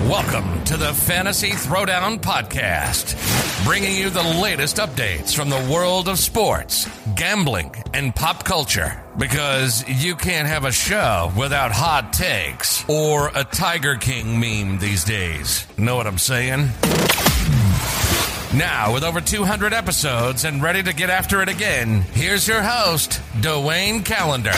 Welcome to the Fantasy Throwdown Podcast, bringing you the latest updates from the world of sports, gambling, and pop culture. Because you can't have a show without hot takes or a Tiger King meme these days. Know what I'm saying? Now, with over 200 episodes and ready to get after it again, here's your host, Dwayne Callender.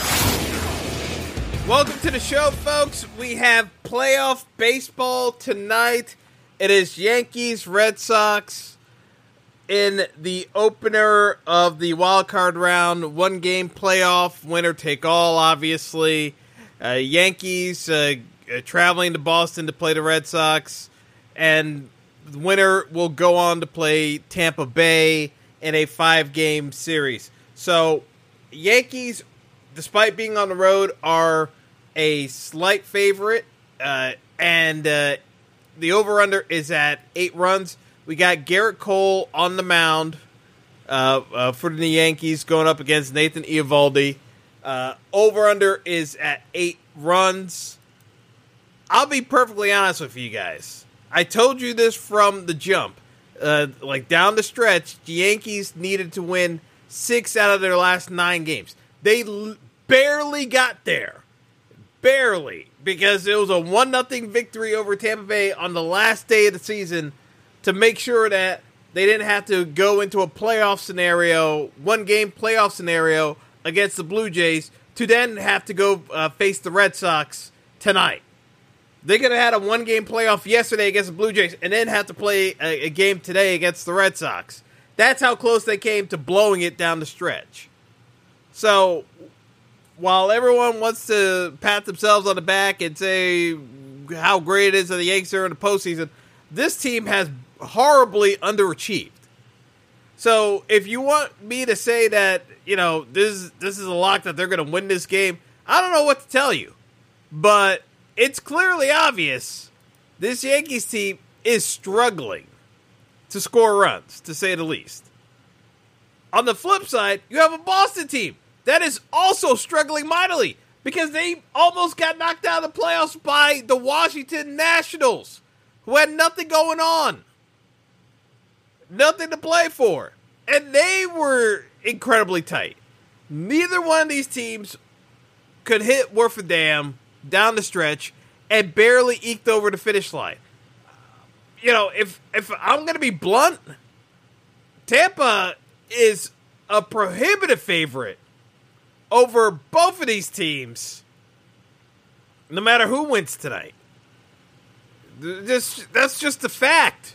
Welcome to the show, folks. We have playoff baseball tonight. It is Yankees, Red Sox in the opener of the wild card round. One game playoff, winner take all, obviously. Yankees traveling to Boston to play the Red Sox, and the winner will go on to play Tampa Bay in a 5-game series. So, Yankees, despite being on the road, are a slight favorite, and the over-under is at 8 runs. We got Garrett Cole on the mound for the Yankees going up against Nathan Eovaldi. Over-under is at 8 runs. I'll be perfectly honest with you guys. I told you this from the jump. Down the stretch, the Yankees needed to win 6 out of their last 9 games. They barely got there. Barely. Because it was a 1-0 victory over Tampa Bay on the last day of the season to make sure that they didn't have to go into a playoff scenario, 1-game playoff scenario against the Blue Jays, to then have to go face the Red Sox tonight. They could have had a 1-game playoff yesterday against the Blue Jays and then have to play a game today against the Red Sox. That's how close they came to blowing it down the stretch. So, while everyone wants to pat themselves on the back and say how great it is that the Yankees are in the postseason, this team has horribly underachieved. So, if you want me to say that, this is a lock that they're going to win this game, I don't know what to tell you. But it's clearly obvious this Yankees team is struggling to score runs, to say the least. On the flip side, you have a Boston team that is also struggling mightily because they almost got knocked out of the playoffs by the Washington Nationals, who had nothing going on, nothing to play for, and they were incredibly tight. Neither one of these teams could hit worth a damn down the stretch and barely eked over the finish line. If I'm going to be blunt, Tampa is a prohibitive favorite over both of these teams, no matter who wins tonight. That's just a fact.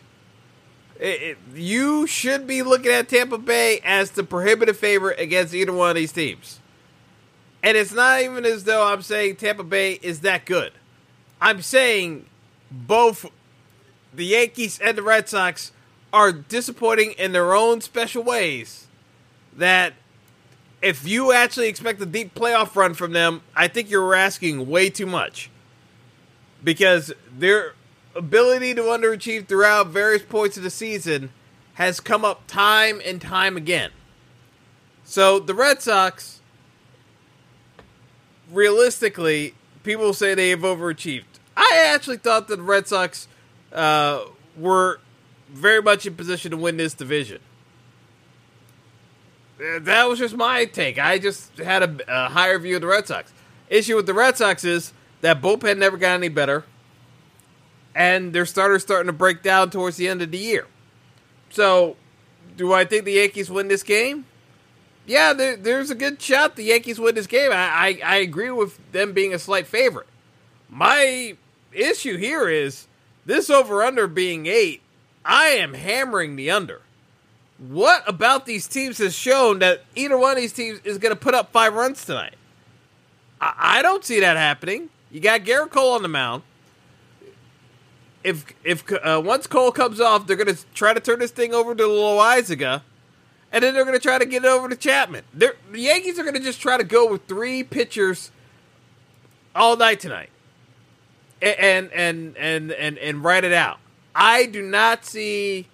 You should be looking at Tampa Bay as the prohibitive favorite against either one of these teams. And it's not even as though I'm saying Tampa Bay is that good. I'm saying both the Yankees and the Red Sox are disappointing in their own special ways that if you actually expect a deep playoff run from them, I think you're asking way too much. Because their ability to underachieve throughout various points of the season has come up time and time again. So the Red Sox, realistically, people say they have overachieved. I actually thought that the Red Sox were very much in position to win this division. That was just my take. I just had a higher view of the Red Sox. Issue with the Red Sox is that bullpen never got any better, and their starters starting to break down towards the end of the year. So, do I think the Yankees win this game? Yeah, there's a good shot the Yankees win this game. I agree with them being a slight favorite. My issue here is this over-under being 8, I am hammering the under. What about these teams has shown that either one of these teams is going to put up 5 runs tonight? I don't see that happening. You got Garrett Cole on the mound. If once Cole comes off, they're going to try to turn this thing over to Loaizaga, and then they're going to try to get it over to Chapman. The Yankees are going to just try to go with 3 pitchers all night tonight, and write it out. I do not see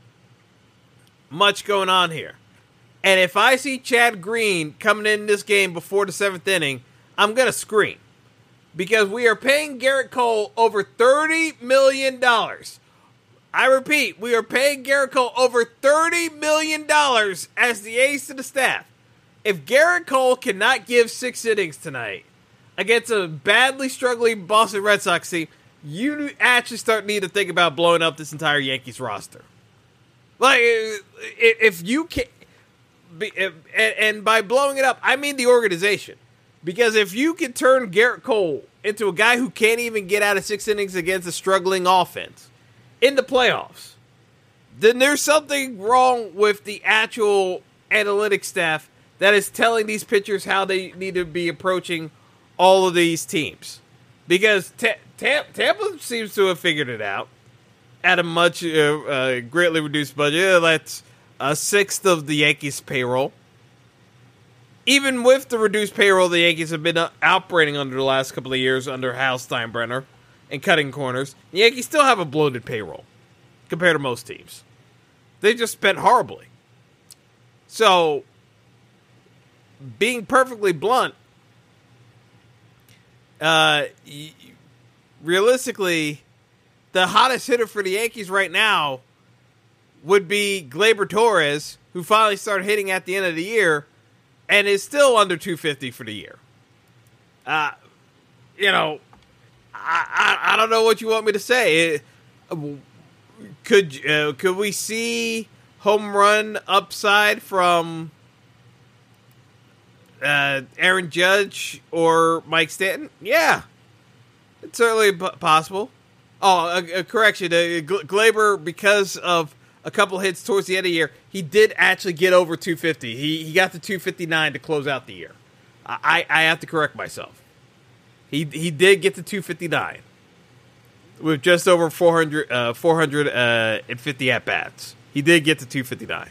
much going on here. And if I see Chad Green coming in this game before the 7th inning, I'm going to scream. because we are paying Garrett Cole over $30 million. I repeat, we are paying Garrett Cole over $30 million as the ace of the staff. If Garrett Cole cannot give 6 innings tonight against a badly struggling Boston Red Sox team, you actually start needing to think about blowing up this entire Yankees roster. Like, if you can, and by blowing it up, I mean the organization. Because if you can turn Garrett Cole into a guy who can't even get out of 6 innings against a struggling offense in the playoffs, then there's something wrong with the actual analytics staff that is telling these pitchers how they need to be approaching all of these teams. Because Tampa seems to have figured it out at a much greatly reduced budget. That's a sixth of the Yankees' payroll. Even with the reduced payroll, the Yankees have been operating under the last couple of years under Hal Steinbrenner and cutting corners. The Yankees still have a bloated payroll compared to most teams. They just spent horribly. So, being perfectly blunt, realistically, the hottest hitter for the Yankees right now would be Gleyber Torres, who finally started hitting at the end of the year and is still under 250 for the year. I don't know what you want me to say. Could we see home run upside from Aaron Judge or Mike Stanton? Yeah, it's certainly possible. Oh, a correction. Gleyber, because of a couple hits towards the end of the year, he did actually get over 250. He got to 259 to close out the year. I have to correct myself. He did get to 259 with just over 450 at-bats. He did get to 259.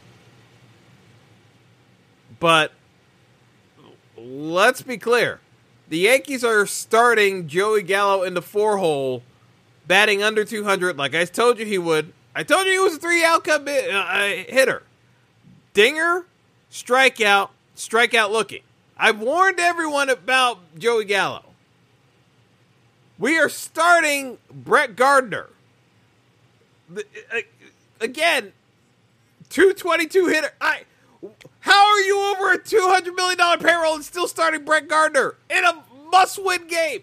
But let's be clear. The Yankees are starting Joey Gallo in the 4-hole, batting under 200 like I told you he would. I told you he was a 3-outcome hitter. Dinger, strikeout, strikeout looking. I've warned everyone about Joey Gallo. We are starting Brett Gardner. Again, 222 hitter. How are you over a $200 million payroll and still starting Brett Gardner in a must-win game?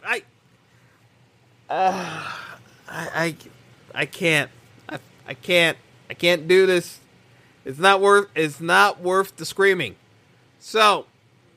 I can't. I can't do this. It's not worth the screaming. So,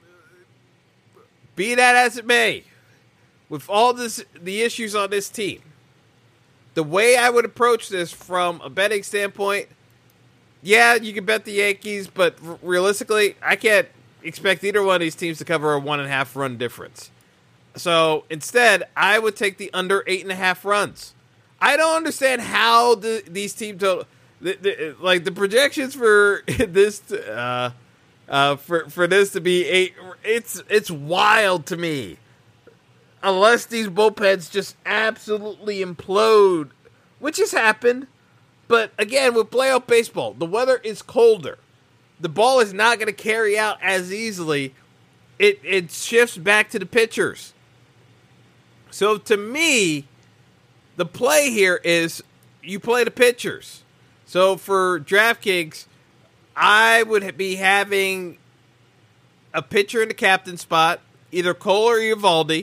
be that as it may, with all the issues on this team, the way I would approach this from a betting standpoint, yeah, you can bet the Yankees, but realistically, I can't expect either one of these teams to cover a 1.5 run difference. So instead, I would take the under 8.5 runs. I don't understand how these teams like the projections for this for this to be 8. It's wild to me. Unless these bullpens just absolutely implode, which has happened. But again, with playoff baseball, the weather is colder. The ball is not going to carry out as easily. It shifts back to the pitchers. So to me, the play here is you play the pitchers. So for DraftKings, I would be having a pitcher in the captain spot, either Cole or Eovaldi.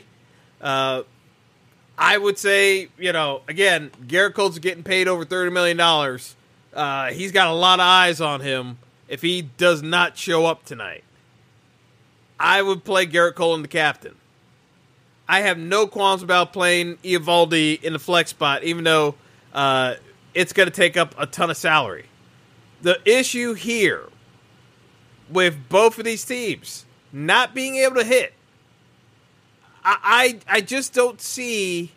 I would say, again, Garrett Cole's getting paid over $30 million. He's got a lot of eyes on him if he does not show up tonight. I would play Garrett Cole in the captain. I have no qualms about playing Eovaldi in the flex spot, even though it's going to take up a ton of salary. The issue here with both of these teams not being able to hit, I just don't see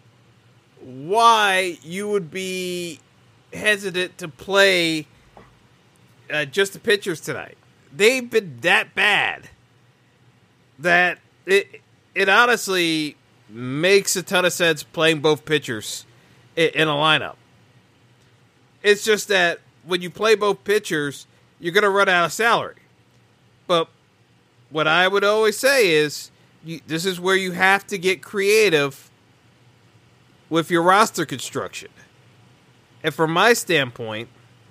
why you would be hesitant to play just the pitchers tonight. They've been that bad that it honestly makes a ton of sense playing both pitchers in a lineup. It's just that when you play both pitchers, you're going to run out of salary. But what I would always say is, this is where you have to get creative with your roster construction. And from my standpoint,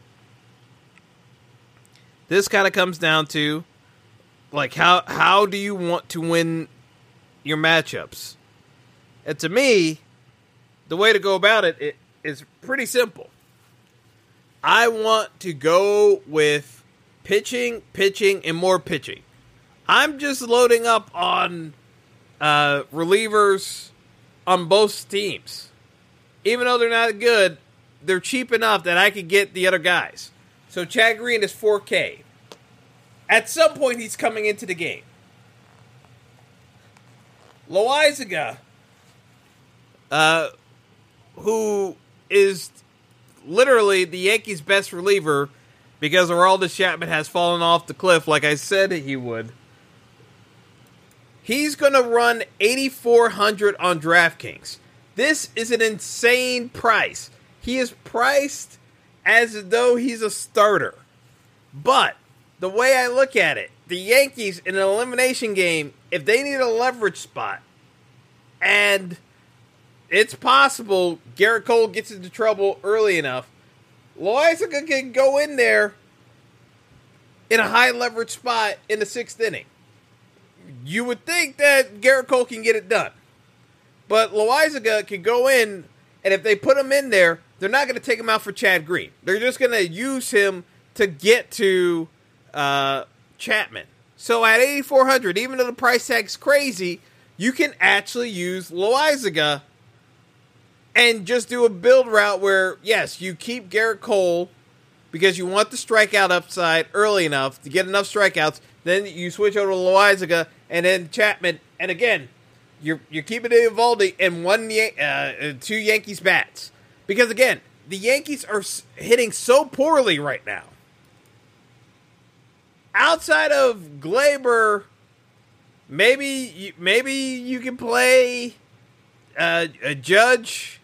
this kind of comes down to, like, how do you want to win your matchups? And to me, the way to go about it is pretty simple. I want to go with pitching, and more pitching. I'm just loading up on relievers on both teams. Even though they're not good, they're cheap enough that I could get the other guys. So Chad Green is $4K. At some point, he's coming into the game. Loaizaga, who is literally the Yankees' best reliever because Aroldis Chapman has fallen off the cliff like I said he would. He's going to run 8,400 on DraftKings. This is an insane price. He is priced as though he's a starter. But the way I look at it, the Yankees in an elimination game, if they need a leverage spot, and it's possible Garrett Cole gets into trouble early enough, Loaizaga can go in there in a high leverage spot in the 6th inning. You would think that Garrett Cole can get it done. But Loaizaga can go in, and if they put him in there, they're not going to take him out for Chad Green. They're just going to use him to get to Chapman. So at 8,400, even though the price tag's crazy, you can actually use Loaizaga and just do a build route where, yes, you keep Garrett Cole because you want the strikeout upside early enough to get enough strikeouts. Then you switch over to Loaizaga and then Chapman. And again, you're keeping Eovaldi and 2 Yankees bats. Because again, the Yankees are hitting so poorly right now. Outside of Glaber, maybe you can play a Judge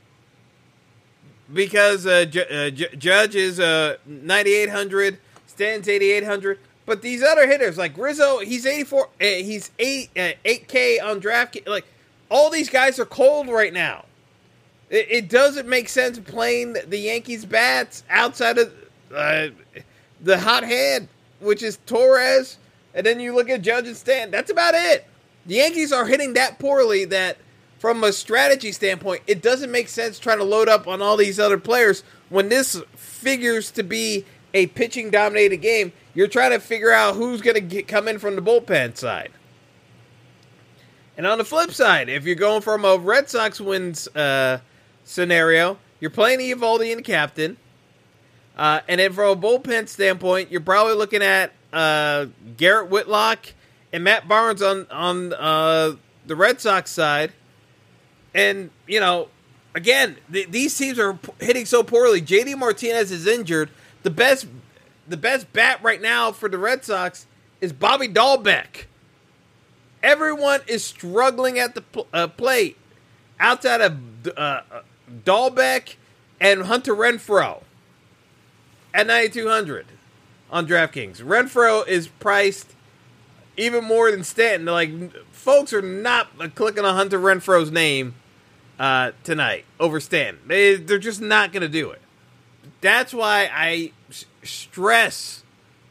because Judge is 9,800, Stanton's 8,800. But these other hitters like Rizzo, he's 84. He's 8K on DraftKings. Like all these guys are cold right now. It doesn't make sense playing the Yankees bats outside of the hot hand, which is Torres, and then you look at Judge and Stanton. That's about it. The Yankees are hitting that poorly that, from a strategy standpoint, it doesn't make sense trying to load up on all these other players when this figures to be a pitching-dominated game. You're trying to figure out who's going to come in from the bullpen side. And on the flip side, if you're going from a Red Sox wins scenario, you're playing Eovaldi and captain. And then from a bullpen standpoint, you're probably looking at Garrett Whitlock and Matt Barnes on the Red Sox side. And, you know, again, these teams are hitting so poorly. JD Martinez is injured. The best bat right now for the Red Sox is Bobby Dahlbeck. Everyone is struggling at the plate outside of Dahlbeck and Hunter Renfroe at 9,200 on DraftKings. Renfroe is priced even more than Stanton. Like, folks are not clicking on Hunter Renfroe's name tonight over Stanton. They're just not going to do it. That's why I stress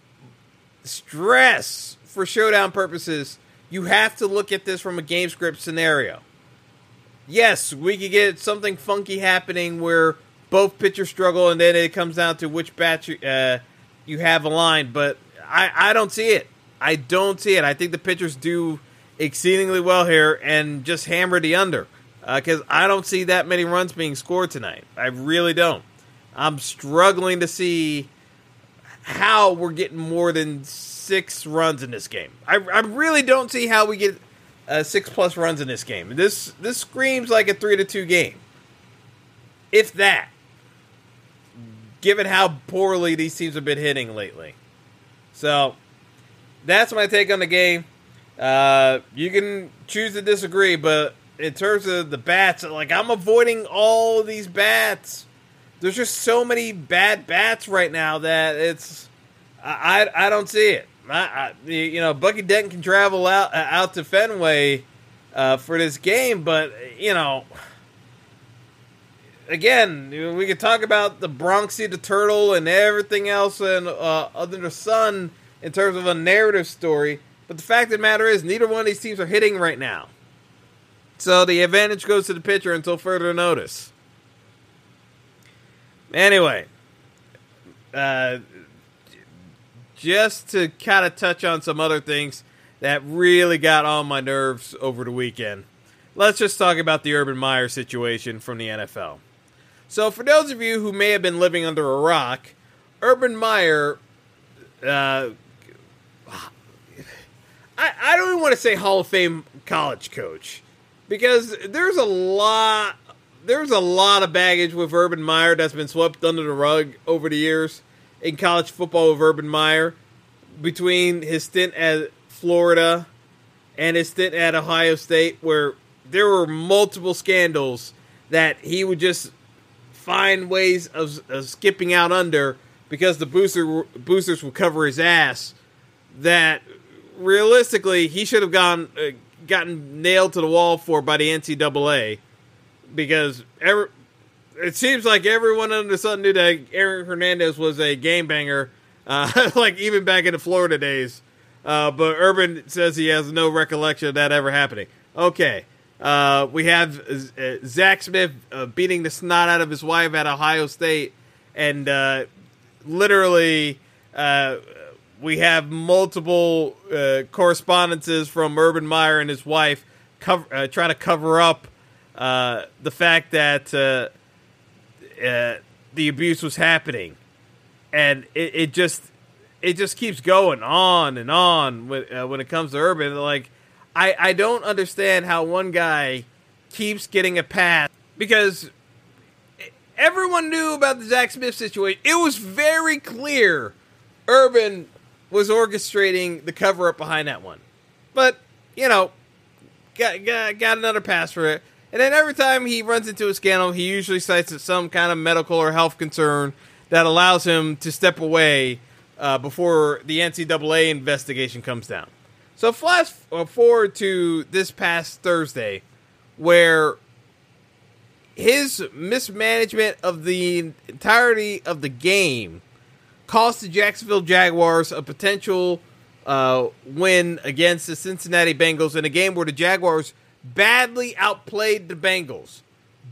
for showdown purposes. You have to look at this from a game script scenario. Yes, we could get something funky happening where both pitchers struggle and then it comes down to which bat you have aligned, but I don't see it. I don't see it. I think the pitchers do exceedingly well here and just hammer the under because I don't see that many runs being scored tonight. I really don't. I'm struggling to see how we're getting more than 6 runs in this game. I really don't see how we get 6+ runs in this game. This screams like a 3-2 game, if that. Given how poorly these teams have been hitting lately, so that's my take on the game. You can choose to disagree, but in terms of the bats, like I'm avoiding all these bats. There's just so many bad bats right now that it's I don't see it. Bucky Denton can travel out to Fenway for this game, but again, we could talk about the Bronxy the Turtle and everything else and under the sun in terms of a narrative story, but the fact of the matter is neither one of these teams are hitting right now. So the advantage goes to the pitcher until further notice. Anyway, just to kind of touch on some other things that really got on my nerves over the weekend, let's just talk about the Urban Meyer situation from the NFL. So for those of you who may have been living under a rock, Urban Meyer, I don't even want to say Hall of Fame college coach, because there's a lot of baggage with Urban Meyer that's been swept under the rug over the years in college football with Urban Meyer, between his stint at Florida and his stint at Ohio State, where there were multiple scandals that he would just find ways of skipping out under because the boosters would cover his ass, that realistically he should have gotten nailed to the wall for by the NCAA, because it seems like everyone under the sun knew that Aaron Hernandez was a game banger, like even back in the Florida days. But Urban says he has no recollection of that ever happening. Okay. We have Zach Smith beating the snot out of his wife at Ohio State, and literally we have multiple correspondences from Urban Meyer and his wife trying to cover up the fact that the abuse was happening, and it just keeps going on and on when it comes to Urban. Like, I don't understand how one guy keeps getting a pass, because everyone knew about the Zach Smith situation. It was very clear Urban was orchestrating the cover-up behind that one. But, got another pass for it. And then every time he runs into a scandal, he usually cites some kind of medical or health concern that allows him to step away before the NCAA investigation comes down. So flash forward to this past Thursday, where his mismanagement of the entirety of the game cost the Jacksonville Jaguars a potential win against the Cincinnati Bengals in a game where the Jaguars badly outplayed the Bengals.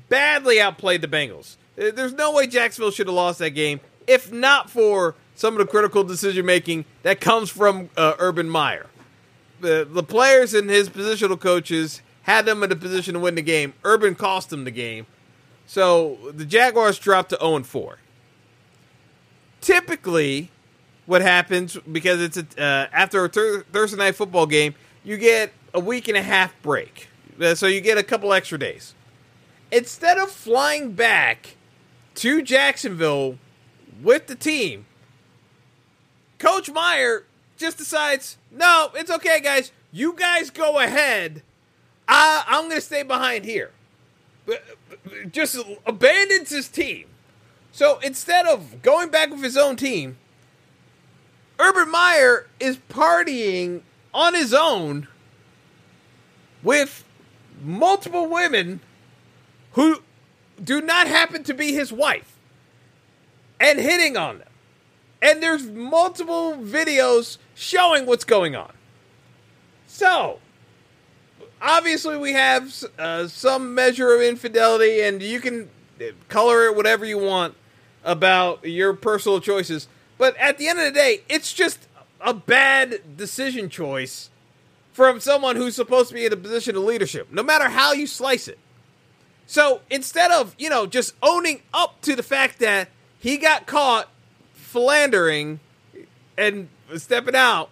There's no way Jacksonville should have lost that game, if not for some of the critical decision-making that comes from Urban Meyer. The players and his positional coaches had them in a position to win the game. Urban cost them the game. So the Jaguars dropped to 0-4. Typically, what happens, because it's after a Thursday night football game, you get a week and a half break. So you get a couple extra days. Instead of flying back to Jacksonville with the team, Coach Meyer just decides, no, it's okay, guys. You guys go ahead. I'm going to stay behind here. Just abandons his team. So instead of going back with his own team, Urban Meyer is partying on his own with multiple women who do not happen to be his wife, and hitting on them. And there's multiple videos showing what's going on. So, obviously we have some measure of infidelity, and you can color it whatever you want about your personal choices. But at the end of the day, it's just a bad decision choice from someone who's supposed to be in a position of leadership, no matter how you slice it. So instead of, just owning up to the fact that he got caught philandering and stepping out,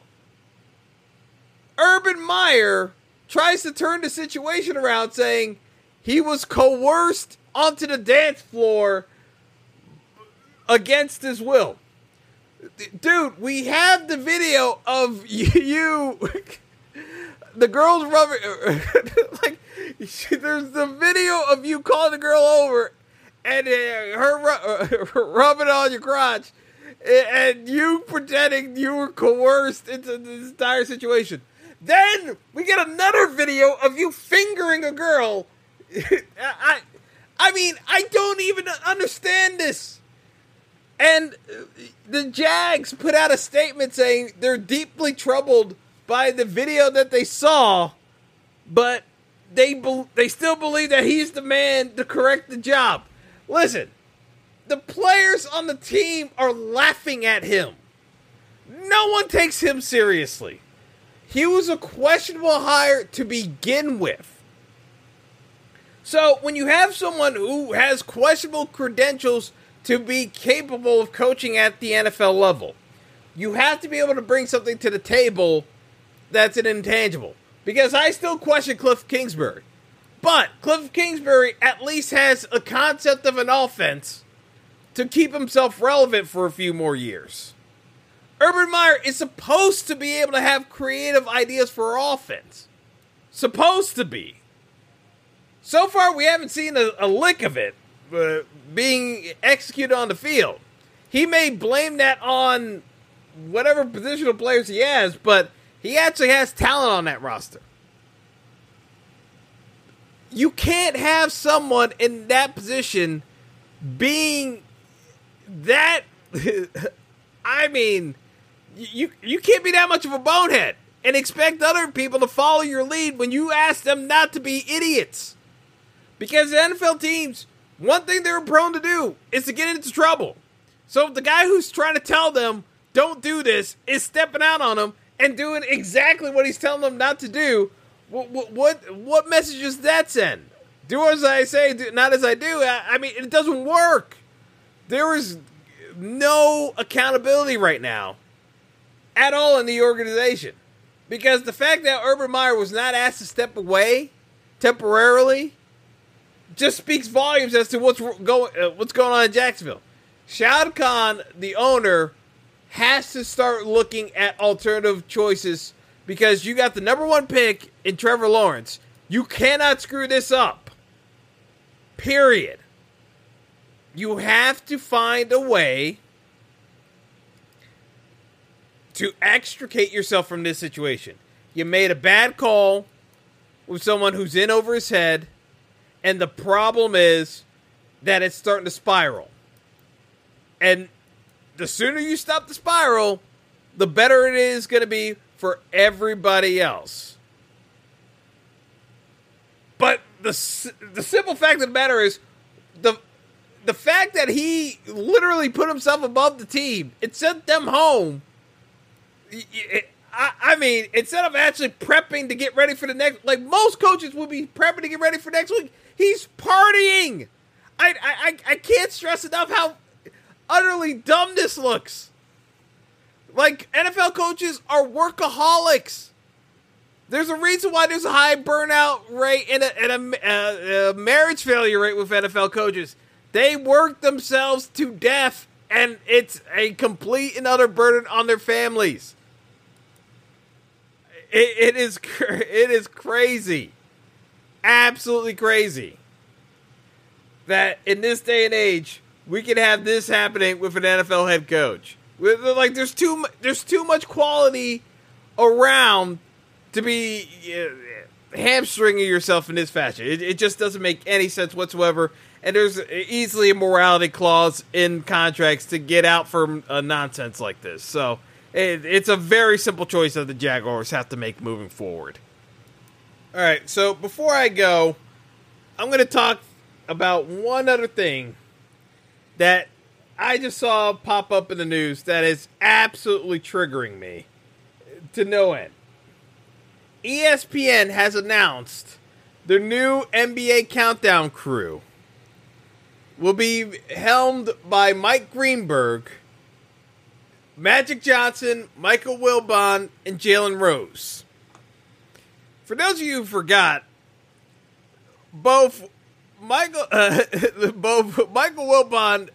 Urban Meyer tries to turn the situation around, saying he was coerced onto the dance floor against his will. Dude, we have the video of you the girl's rubbing, there's the video of you calling the girl over and her rubbing on your crotch, and you pretending you were coerced into this entire situation. Then we get another video of you fingering a girl. I mean, I don't even understand this. And the Jags put out a statement saying they're deeply troubled by the video that they saw, but they still believe that he's the man to correct the job. Listen, the players on the team are laughing at him. No one takes him seriously. He was a questionable hire to begin with. So when you have someone who has questionable credentials to be capable of coaching at the NFL level, you have to be able to bring something to the table that's an intangible. Because I still question Cliff Kingsbury. But Cliff Kingsbury at least has a concept of an offense to keep himself relevant for a few more years. Urban Meyer is supposed to be able to have creative ideas for offense. Supposed to be. So far, we haven't seen a lick of it being executed on the field. He may blame that on whatever positional players he has, but he actually has talent on that roster. You can't have someone in that position being that... I mean, you can't be that much of a bonehead and expect other people to follow your lead when you ask them not to be idiots. Because the NFL teams, one thing they're prone to do is to get into trouble. So if the guy who's trying to tell them, don't do this, is stepping out on them and doing exactly what he's telling them not to do, what message does that send? Do as I say, not as I do. I mean, it doesn't work. There is no accountability right now at all in the organization. Because the fact that Urban Meyer was not asked to step away temporarily just speaks volumes as to what's going on in Jacksonville. Shad Khan, the owner, has to start looking at alternative choices because you got the number one pick in Trevor Lawrence. You cannot screw this up. Period. You have to find a way to extricate yourself from this situation. You made a bad call with someone who's in over his head, and the problem is that it's starting to spiral. And the sooner you stop the spiral, the better it is going to be for everybody else. But the simple fact of the matter is, the fact that he literally put himself above the team, it sent them home. I mean, instead of actually prepping to get ready for the next, like most coaches would be prepping to get ready for next week, he's partying. I can't stress enough how utterly dumb this looks. Like, NFL coaches are workaholics. There's a reason why there's a high burnout rate and a marriage failure rate with NFL coaches. They work themselves to death, and it's a complete and utter burden on their families. It is crazy. Absolutely crazy. That in this day and age, we can have this happening with an NFL head coach. Like, there's too much quality around to be hamstringing yourself in this fashion. It just doesn't make any sense whatsoever. And there's easily a morality clause in contracts to get out from a nonsense like this. So it's a very simple choice that the Jaguars have to make moving forward. All right, so before I go, I'm going to talk about one other thing that I just saw pop up in the news that is absolutely triggering me to no end. ESPN has announced their new NBA Countdown crew will be helmed by Mike Greenberg, Magic Johnson, Michael Wilbon, and Jalen Rose. For those of you who forgot, both Michael Wilbon,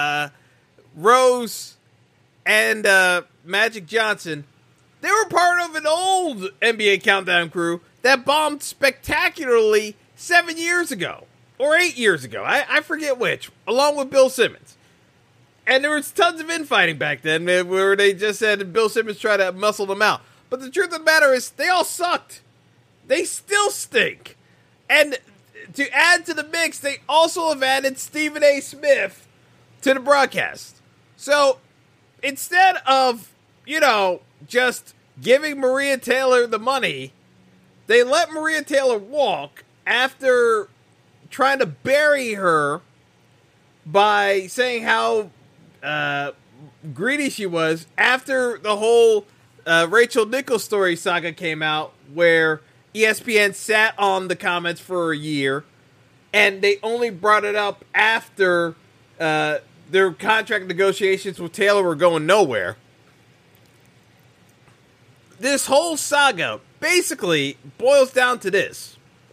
Rose, and Magic Johnson, they were part of an old NBA Countdown crew that bombed spectacularly 7 years ago. Or 8 years ago. I forget which. Along with Bill Simmons. And there was tons of infighting back then where they just said Bill Simmons tried to muscle them out. But the truth of the matter is, they all sucked. They still stink. And to add to the mix, they also have added Stephen A. Smith to the broadcast. So instead of, just giving Maria Taylor the money, they let Maria Taylor walk after trying to bury her by saying how greedy she was after the whole Rachel Nichols story saga came out, where ESPN sat on the comments for a year, and they only brought it up after their contract negotiations with Taylor were going nowhere. This whole saga basically boils down to this.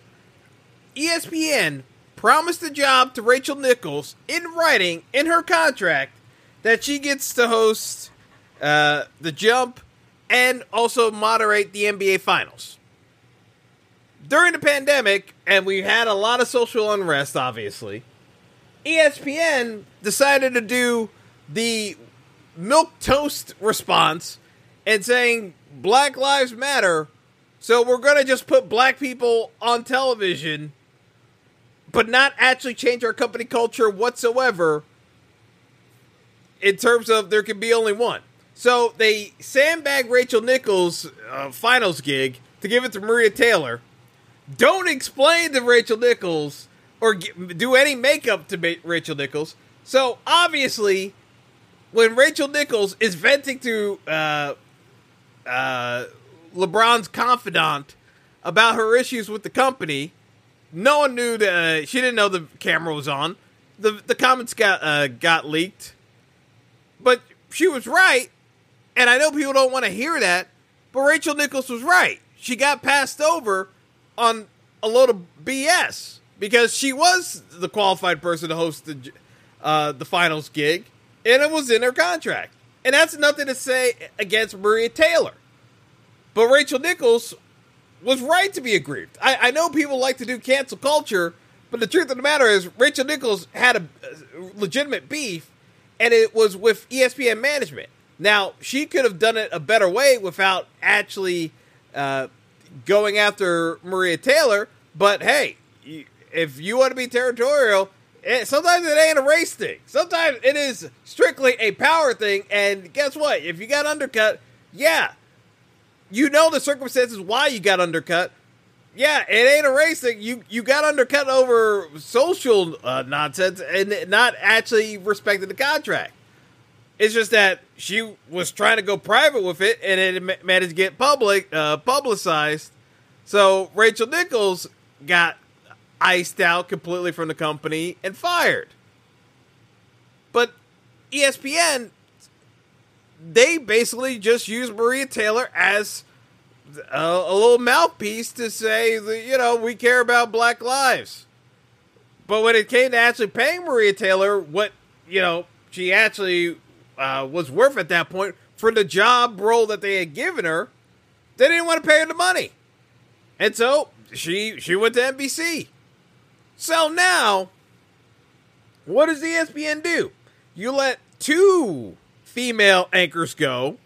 ESPN promised a job to Rachel Nichols in writing in her contract that she gets to host The Jump and also moderate the NBA Finals. During the pandemic, and we had a lot of social unrest, obviously, ESPN decided to do the milquetoast response and saying Black Lives Matter, so we're going to just put black people on television but not actually change our company culture whatsoever in terms of there can be only one. So they sandbag Rachel Nichols' finals gig to give it to Maria Taylor. Don't explain to Rachel Nichols or do any makeup to Rachel Nichols. So obviously, when Rachel Nichols is venting to LeBron's confidant about her issues with the company, no one knew that she didn't know the camera was on. The comments got leaked, but she was right, and I know people don't want to hear that, but Rachel Nichols was right. She got passed over on a load of BS because she was the qualified person to host the finals gig, and it was in her contract. And that's nothing to say against Maria Taylor, but Rachel Nichols was right to be aggrieved. I know people like to do cancel culture, but the truth of the matter is Rachel Nichols had a legitimate beef, and it was with ESPN management. Now, she could have done it a better way without actually going after Maria Taylor, but hey, if you want to be territorial, sometimes it ain't a race thing. Sometimes it is strictly a power thing, and guess what? If you got undercut, yeah, you know the circumstances why you got undercut. Yeah, it ain't a race thing. You got undercut over social nonsense and not actually respecting the contract. It's just that she was trying to go private with it, and it managed to get publicized. So Rachel Nichols got iced out completely from the company and fired. But ESPN, they basically just used Maria Taylor as a little mouthpiece to say that, we care about black lives. But when it came to actually paying Maria Taylor what, she actually was worth at that point for the job role that they had given her, they didn't want to pay her the money. And so she went to NBC. So now, what does ESPN do? You let 2 female anchors go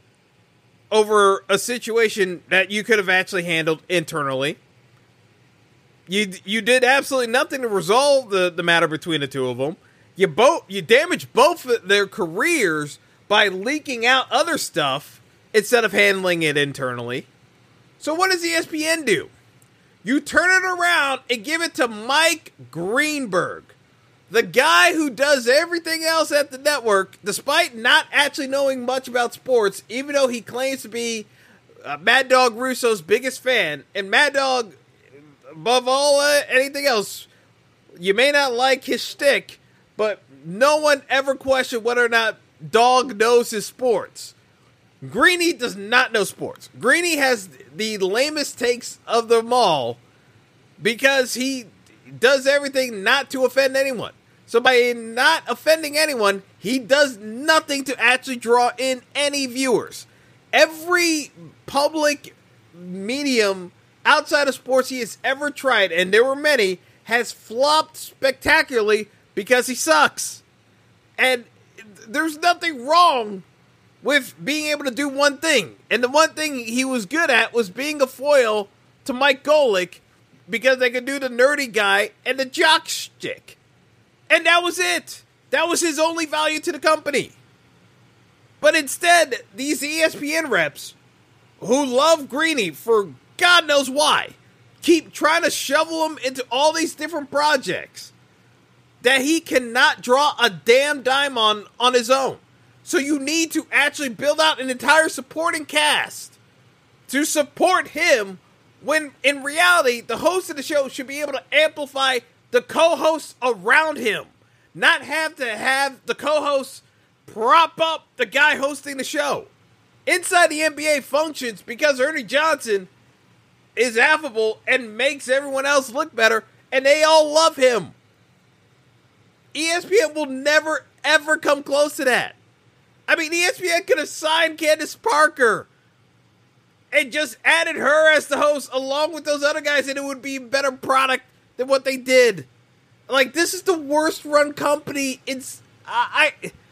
over a situation that you could have actually handled internally. You did absolutely nothing to resolve the matter between the two of them. You damaged both of their careers by leaking out other stuff instead of handling it internally. So what does ESPN do? You turn it around and give it to Mike Greenberg, the guy who does everything else at the network, despite not actually knowing much about sports, even though he claims to be Mad Dog Russo's biggest fan. And Mad Dog, above all anything else, you may not like his shtick, but no one ever questioned whether or not Dog knows his sports. Greeny does not know sports. Greeny has the lamest takes of them all because he does everything not to offend anyone. So by not offending anyone, he does nothing to actually draw in any viewers. Every public medium outside of sports he has ever tried, and there were many, has flopped spectacularly because he sucks. And there's nothing wrong with being able to do one thing. And the one thing he was good at was being a foil to Mike Golick, because they could do the nerdy guy and the jock stick. And that was it. That was his only value to the company. But instead, these ESPN reps, who love Greeny for God knows why, keep trying to shovel him into all these different projects that he cannot draw a damn dime on his own. So you need to actually build out an entire supporting cast to support him, when in reality, the host of the show should be able to amplify the co-hosts around him. Not have to have the co-hosts prop up the guy hosting the show. Inside the NBA functions because Ernie Johnson is affable and makes everyone else look better, and they all love him. ESPN will never, ever come close to that. I mean, ESPN could have signed Candace Parker and just added her as the host along with those other guys, and it would be a better product than what they did. Like, this is the worst run company. I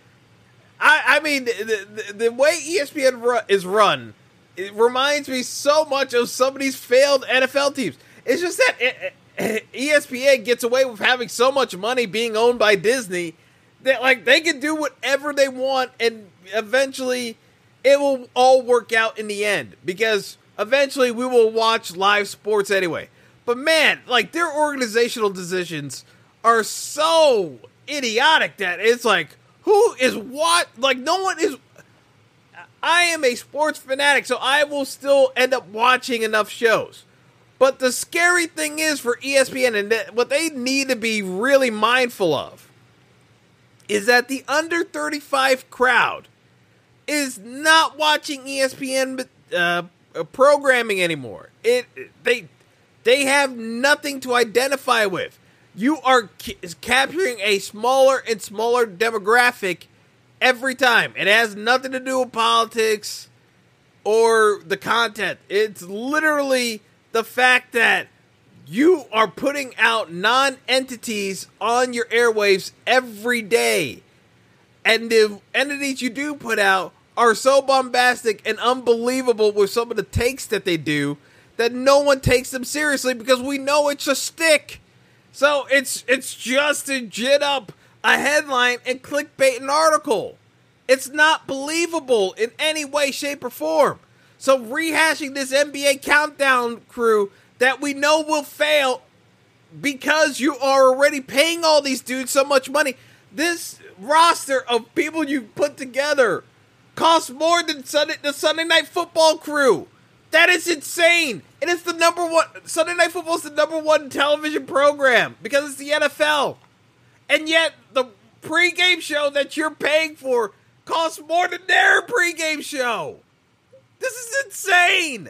mean, the way ESPN is run, it reminds me so much of some of these failed NFL teams. It's just that ESPN gets away with having so much money being owned by Disney that, like, they can do whatever they want, and eventually it will all work out in the end, because eventually we will watch live sports anyway. But man, like, their organizational decisions are so idiotic that it's like, who is what? Like, no one is. I am a sports fanatic, so I will still end up watching enough shows. But the scary thing is for ESPN, and what they need to be really mindful of, is that the under 35 crowd is not watching ESPN programming anymore. They have nothing to identify with. You are capturing a smaller and smaller demographic every time. It has nothing to do with politics or the content. It's literally the fact that you are putting out non-entities on your airwaves every day. And the entities you do put out are so bombastic and unbelievable with some of the takes that they do that no one takes them seriously, because we know it's a stick. So it's just to gin up a headline and clickbait an article. It's not believable in any way, shape, or form. So rehashing this NBA countdown crew that we know will fail because you are already paying all these dudes so much money. This roster of people you put together costs more than the Sunday Night Football crew. That is insane. It is the number one. Sunday Night Football is the number one television program because it's the NFL. And yet, the pregame show that you're paying for costs more than their pregame show. This is insane.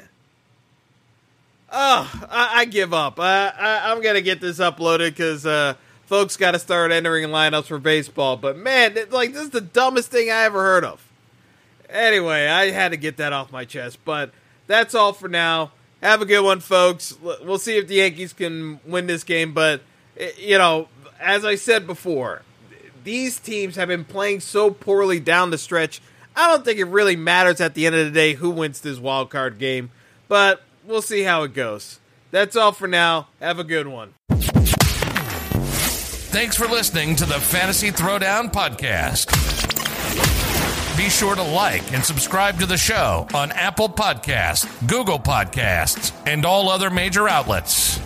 Oh, I give up. I'm going to get this uploaded because folks got to start entering lineups for baseball. But man, this is the dumbest thing I ever heard of. Anyway, I had to get that off my chest. But that's all for now. Have a good one, folks. We'll see if the Yankees can win this game. But, you know, as I said before, these teams have been playing so poorly down the stretch. I don't think it really matters at the end of the day who wins this wild card game. But we'll see how it goes. That's all for now. Have a good one. Thanks for listening to the Fantasy Throwdown Podcast. Be sure to like and subscribe to the show on Apple Podcasts, Google Podcasts, and all other major outlets.